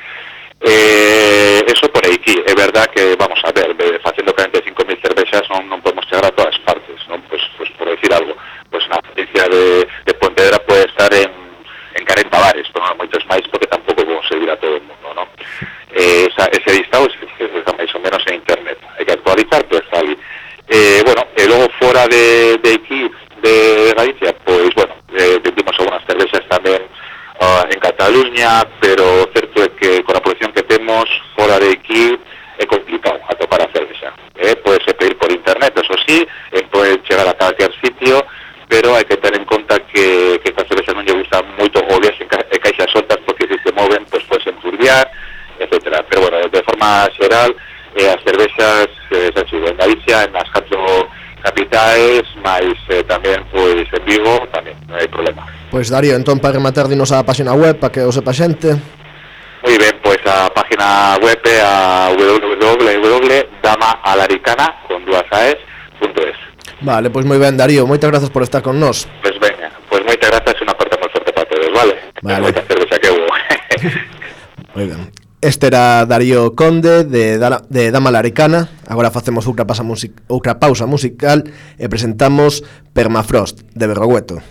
Eh, eso por aquí, é verdad que, vamos a ver, facendo cuarenta e cinco mil cervexas non, non podemos chegar a todas partes, non? Pois, pois por decir algo, pois na provincia de, de Pontevedra pode estar en, en cuarenta bares, pero non moitos máis, porque tampouco vamos servir a todo o mundo, non? Eh, esa, ese listado está máis ou menos en internet, hai que actualizar, pero está ali. Eh, bueno, e logo fora de, de aquí, de Galicia, pois, bueno, eh, vendimos algunas cervexas tamén uh, en Cataluña, pero certo é que con a producción que temos fora de aquí é complicado atopar a cervexa. Eh, podese pedir por internet, eso sí, eh, pode chegar a calquer sitio, pero hai que ter en conta que, que estas cervexas non lle gustan moito o vías en, ca, en caixas soltas, porque se se moven, pois podes enturbiar, etcétera. Pero bueno, de forma xeral, eh, as cervexas eh, en Galicia, en as catro capitais, máis eh, tamén pois en Vigo, tamén non hai problema. Pois Darío, entón para rematar dinos a página web para que o sepa xente. Moi ben, pois nosa página web a w w w punto dama alaricana con dúas aes punto es. Vale, pois moi ben, Darío, moitas grazas por estar con nós. Pois veña, pois moitas grazas e unha porta moi forte para todos, vale? Vale. Moita cervexa que hubo. Moi ben. Este era Darío Conde de, Dara, de Dama Laricana. Agora facemos outra, pasa music, outra pausa musical e presentamos Permafrost de Berrogueto.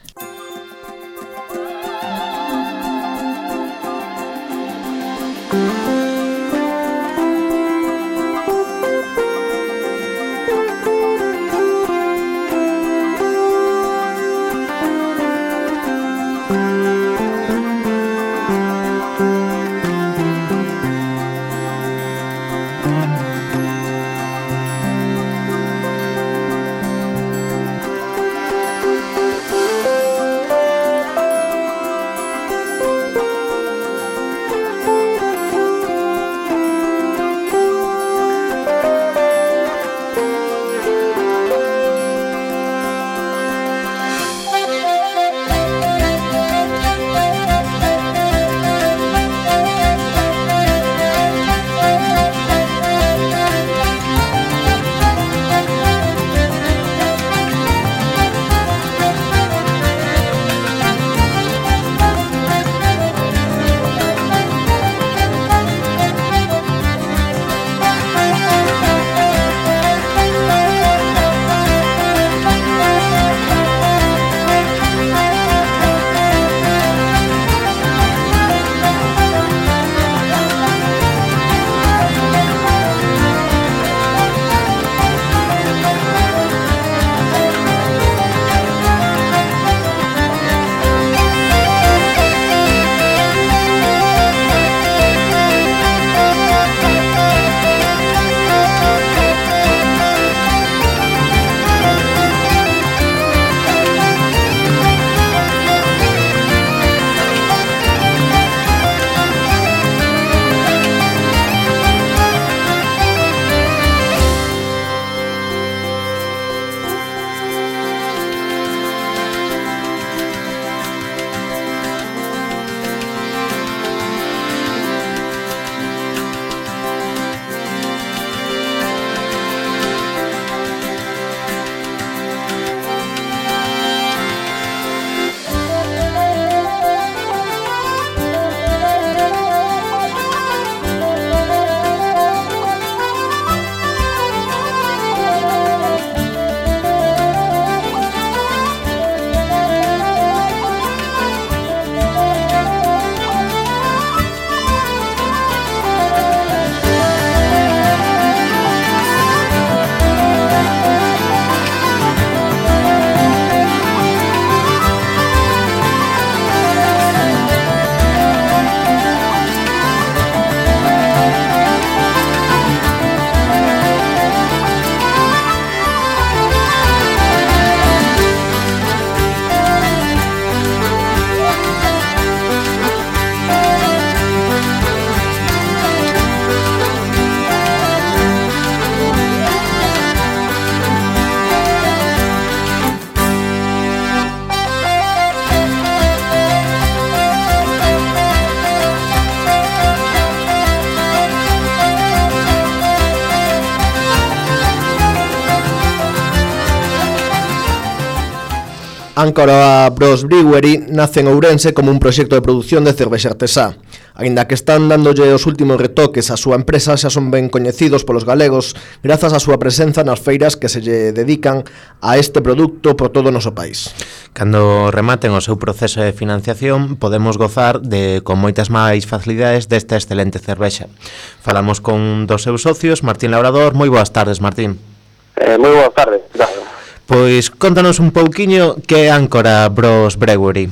Áncora Bros Brewery nace en Ourense como un proxecto de produción de cervexa artesá. Aínda que están dándolle os últimos retoques á súa empresa, xa son ben coñecidos polos galegos grazas á súa presenza nas feiras que se lle dedican a este produto por todo o noso país. Cando rematen o seu proceso de financiación, podemos gozar de con moitas máis facilidades desta excelente cervexa. Falamos con un dos seus socios, Martín Labrador. Moi boas tardes, Martín. Eh, moi boas tardes, claro. Pois contanos un pouquiño que é Áncora Bros Brewery.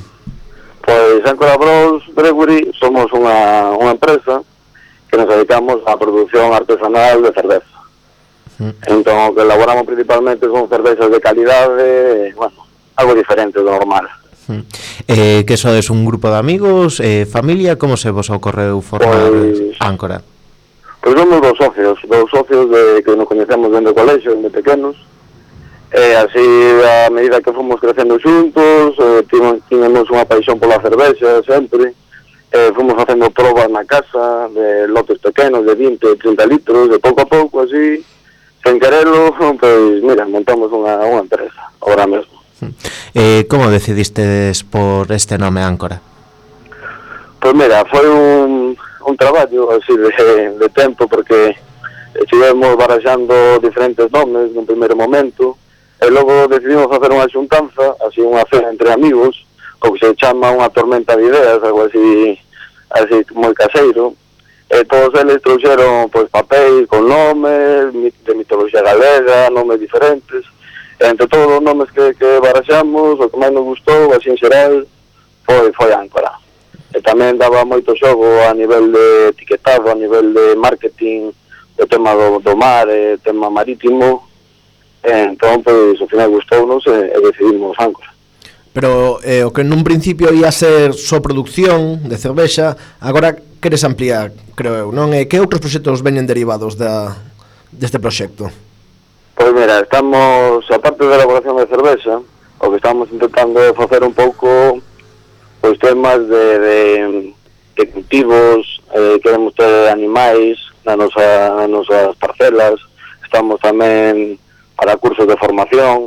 Pois Áncora Bros Brewery somos unha, unha empresa que nos dedicamos á produción artesanal de cerveza. Mm. Entón, o que elaboramos principalmente son cervezas de calidade, bueno, algo diferente do normal. Mm. Eh, que sodes un grupo de amigos, eh, familia, como se vos ocorreu formar pues, Áncora? Pois somos dos socios, dos socios de que nos coñecemos dende o colexio, dende pequenos. E así, a medida que fomos crecendo xuntos, eh, tiñamos unha paixón pola cervexa sempre, eh, fomos facendo probas na casa de lotes pequenos de vinte, trinta litros, de pouco a pouco, así, sen querelo, pois, mira, montamos unha, unha empresa, agora mesmo. Eh, como decidistes por este nome Áncora? Pois mira, foi un, un traballo así de, de tempo, porque estivemos baraxando diferentes nomes nun primeiro momento, e logo decidimos facer unha xuntanza, así unha cena entre amigos, o que se chama unha tormenta de ideas, algo así, así moi caseiro, e todos eles trouxeron pois, papéis con nomes de mitoloxía galega, nomes diferentes, e entre todos os nomes que, que baraxamos, o que máis nos gustou, así en xeral, foi, foi Áncora. E tamén daba moito xogo a nivel de etiquetado, a nivel de marketing, o tema do, do mar, o tema marítimo, e entón, pois, ao final gustounos e, e decidimos Áncora. Pero eh, o que nun principio ia ser só produción de cervexa, agora queres ampliar, creo eu, non? E que outros proxectos veñen derivados da, deste proxecto? Pois mira, estamos, aparte da elaboración de cervexa, o que estamos intentando é facer un pouco pois temas de, de, de cultivos, eh, queremos ter animais na nosa, nas nosas parcelas, estamos tamén para cursos de formación,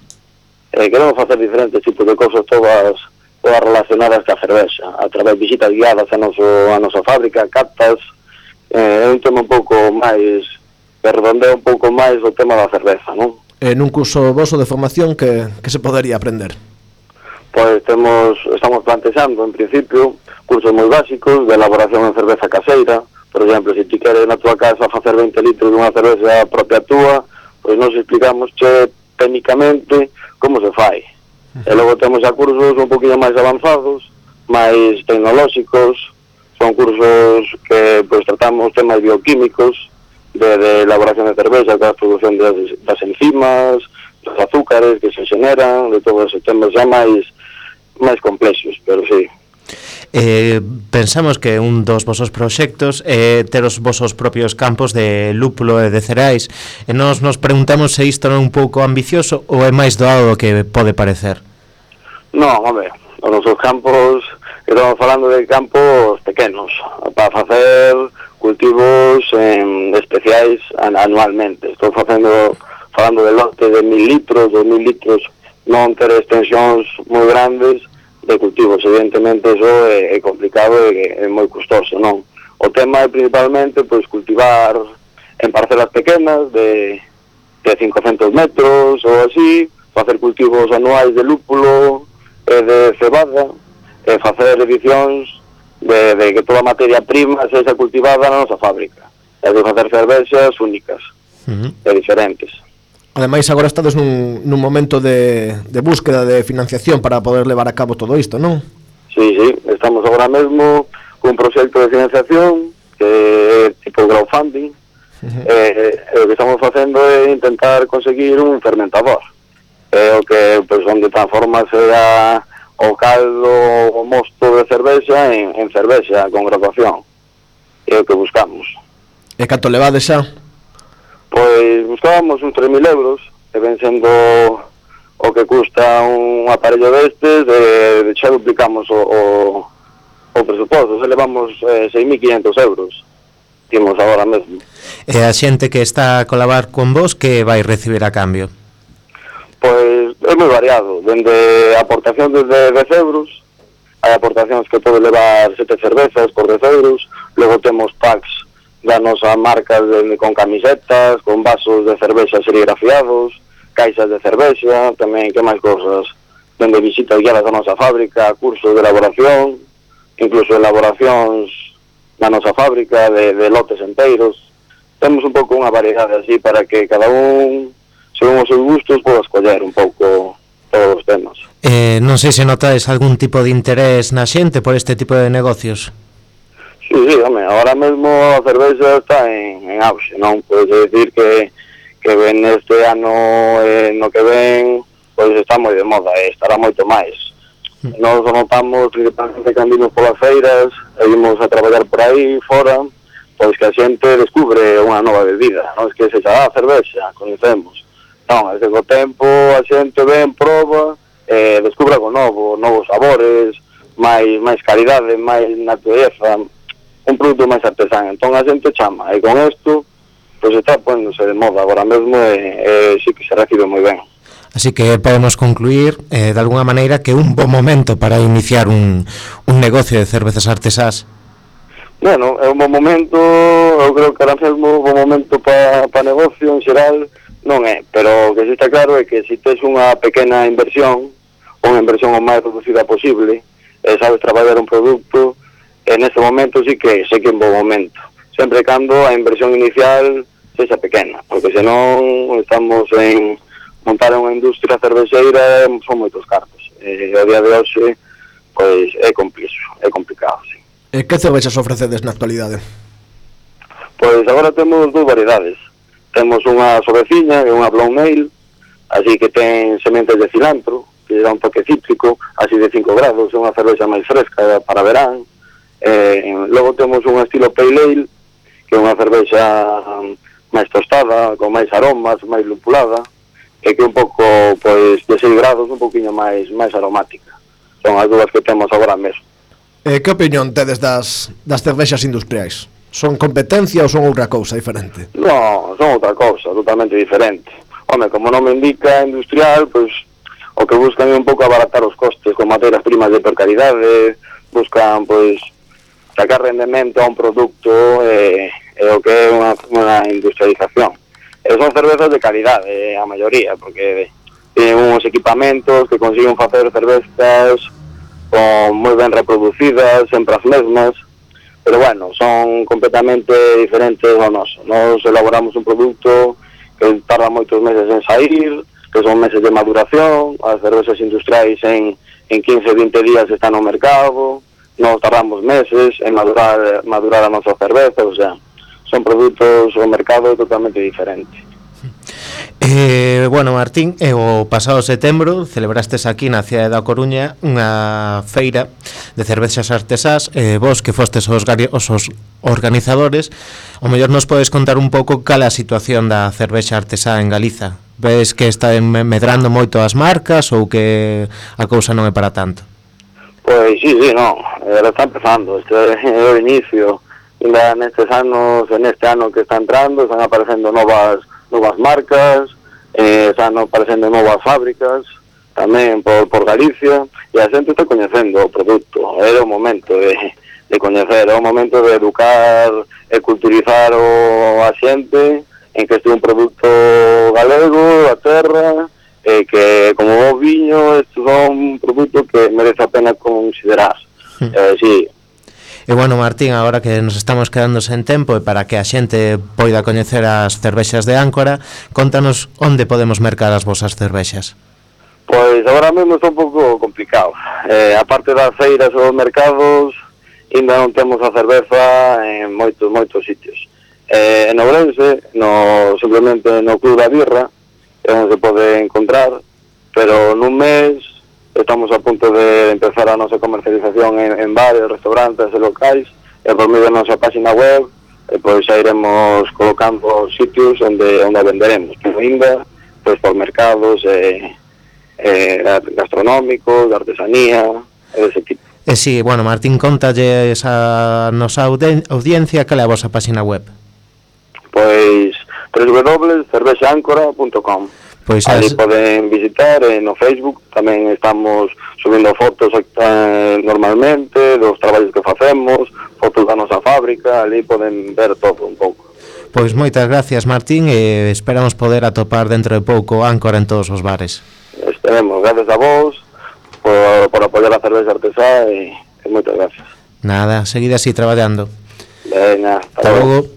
eh, queremos facer diferentes tipos de cosas, todas todas relacionadas ca cervexa, a través de visitas guiadas a, noso, a nosa fábrica, catas, eh, é un tema un pouco máis, que redondea un pouco máis o tema da cerveza, non? En un curso voso de formación que, que se podería aprender? Pois temos, estamos plantexando, en principio, cursos moi básicos de elaboración en cerveza caseira. Por exemplo, se ti queres na tua casa facer veinte litros dunha cerveza propia túa, pois nos explicamos che técnicamente como se fai. E logo temos a cursos un poquinho máis avanzados, máis tecnolóxicos, son cursos que pois tratamos temas bioquímicos, de, de elaboración de cerveza, da produción das, das enzimas, dos azúcares que se xeneran, de todos esos temas xa máis máis complexos, pero sí. Eh, pensamos que un dos vosos proxectos é eh, ter os vosos propios campos de lúpulo e de cerais, e nos nos preguntamos se isto non é un pouco ambicioso ou é máis doado do que pode parecer. Non, home, os nosos campos, estamos falando de campos pequenos, para facer cultivos eh, especiais anualmente. Estou facendo, falando de lote de mil litros, dos mil litros, non ter extensións moi grandes de cultivos. Evidentemente, iso é, é complicado e é moi custoso, non? O tema é principalmente pois, cultivar en parcelas pequenas de, de cincocentos metros ou así, facer cultivos anuais de lúpulo e de cebada, e facer edicións de, de que toda a materia prima sexa cultivada na nosa fábrica, e de facer cervexas únicas uh-huh. e diferentes. Ademais, agora estades nun, nun momento de, de búsqueda de financiación para poder levar a cabo todo isto, non? Sí, sí, estamos agora mesmo con un proxecto de financiación que é tipo crowdfunding, uh-huh. e, e o que estamos facendo é intentar conseguir un fermentador, é o que, pues, onde transformase a, o caldo, o mosto de cervexa en, en cervexa con graduación, é o que buscamos. E canto levades xa? Pois buscábamos uns tres mil euros, e ven sendo o que custa un aparello destes, de, de xa duplicamos o, o, o presuposto, se levamos eh, seis mil quinhentos euros, timos agora mesmo. E a xente que está a colaborar con vos, que vai recibir a cambio? Pois é moi variado, dende aportación desde dez euros, hai aportacións que pode levar sete cervezas por dez euros, logo temos packs da nosa marca de, con camisetas, con vasos de cervexa serigrafiados, caixas de cervexa, tamén que máis cosas, dende visitas guiadas a nosa fábrica, cursos de elaboración, incluso elaboracións na nosa fábrica de, de lotes enteiros. Temos un pouco unha variedade así para que cada un, según os seus gustos, poda escoller un pouco todos os temas. Eh, non sei se notades algún tipo de interés na xente por este tipo de negocios. Sí, sí, home, ahora mesmo a cervexa está en, en auxe, non? Podes decir que, que ven este ano eh, no que ven, pois está moi de moda e estará moito máis. Nos notamos principalmente cando vimos polas feiras e vimos a traballar por aí fora, pois que a xente descubre unha nova bebida, non? Es que se xa a cervexa, conhecemos. Non, desde o tempo a xente ven, proba, eh, descubre algo novo, novos sabores, máis máis calidade, máis natureza, un produto máis artesán. Entón a xente chama, e con isto pois está poéndose de moda agora mesmo e, e sí que se recibe moi ben. Así que podemos concluir eh, de alguna maneira que un bo momento para iniciar un, un negocio de cervezas artesás. Bueno, é un bon momento, eu creo que ahora mesmo un bon momento para pa negocio en xeral non é, pero o que sí está claro é que se tes unha pequena inversión, unha inversión o máis reducida posible, e sabes traballar un produto, en ese momento sí que sei que é un bon momento, sempre e cando a inversión inicial sexa pequena, porque senón estamos en montar unha industria cervexeira, son moitos cartos, e a día de hoxe pois é complexo, é complicado, sí. E que cervexas ofrecedes na actualidade? Pois agora temos dúas variedades. Temos unha sobeciña e unha brown ale, así que ten sementes de cilantro, que dá un toque cítrico, así de cinco grados, é unha cervexa máis fresca para verán. Eh, logo temos un estilo pale ale, que é unha cervexa máis tostada, con máis aromas, máis lupulada, e que un pouco, pois, de seis grados, un poquinho máis máis aromática. Son as dúas que temos agora mesmo. E que opinión tedes das, das cervexas industriais? Son competencia ou son outra cousa diferente? Non, son outra cousa, totalmente diferente. Home, como non me indica industrial, pois o que buscan é un pouco abaratar os costes con materias primas de percaridade, buscan, pois, sacar rendemento a un produto e, e o que é unha, unha industrialización. E son cervezas de calidade, a maioría, porque tienen uns equipamentos que consiguen facer cervezas con moi ben reproducidas, sempre as mesmas, pero bueno, son completamente diferentes ao noso. Nos elaboramos un produto que tarda moitos meses en sair, que son meses de maduración, as cervezas industriais en, en quince a vinte días están no mercado, nos tardamos meses en madurar, madurar a nosa cerveza, o sea, son produtos, o mercado totalmente diferente. Eh, bueno, Martín, eh, o pasado setembro celebrastes aquí na cidade da Coruña unha feira de cervexas artesás, eh, vos que fostes os, os, os organizadores, o mellor nos podes contar un pouco cal a situación da cervexa artesá en Galiza. Ves que está medrando moito as marcas ou que a cousa non é para tanto? Pois sí, sí, non, era está empezando, este é o inicio, ainda nestes anos, en este ano que está entrando, están aparecendo novas novas marcas, eh, están aparecendo novas fábricas tamén por, por Galicia, e a xente está coñecendo o produto. Era o momento de, de coñecer, era o momento de educar e culturizar o, a xente en que este é un produto galego, a terra, e que como o viño, isto é un produto que merece a pena considerar. Mm. Eh, sí. E bueno, Martín, agora que nos estamos quedando sen tempo e para que a xente poida coñecer as cervexas de Áncora, contanos onde podemos mercar as vosas cervexas. Pois agora mesmo está un pouco complicado. Eh, a parte das feiras ou mercados, ainda non temos a cerveza en moitos, moitos sitios. Eh, en Ourense, no, simplemente no Club da Birra, é onde se pode encontrar, pero nun mes estamos a punto de empezar a nosa comercialización en, en bares, restaurantes e locais, e por medio da nosa página web, e pois xa iremos colocando sitios onde onde venderemos, pero ainda pois por mercados e, e gastronómicos, de artesanía, e dese tipo. E si, bueno, Martín, contalle esa nosa audiencia cal é a vosa página web. Pois doble u doble u doble punto cervexa áncora punto com. Pois ali as... poden visitar, e no Facebook tamén estamos subindo fotos eh, normalmente dos traballos que facemos, fotos da nosa fábrica, ali poden ver todo un pouco. Pois moitas gracias, Martín, e esperamos poder atopar dentro de pouco Áncora en todos os bares. Esperemos, gracias a vos por, por apoiar a cervexa artesá e, e moitas gracias. Nada, seguide así traballando. Venga, hasta logo.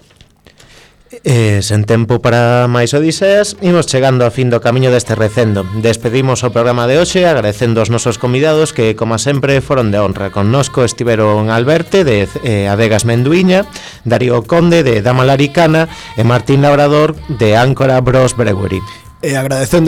Eh, sen tempo para máis odiseas, imos chegando ao fin do camiño deste recendo. Despedimos o programa de hoxe agradecendo aos nosos convidados que, como sempre, foron de honra. Connosco estiveron Alberte de eh, Adegas Menduiña, Darío Conde de Dama Laricana e Martín Labrador de Áncora Bros Brewery. E agradecendo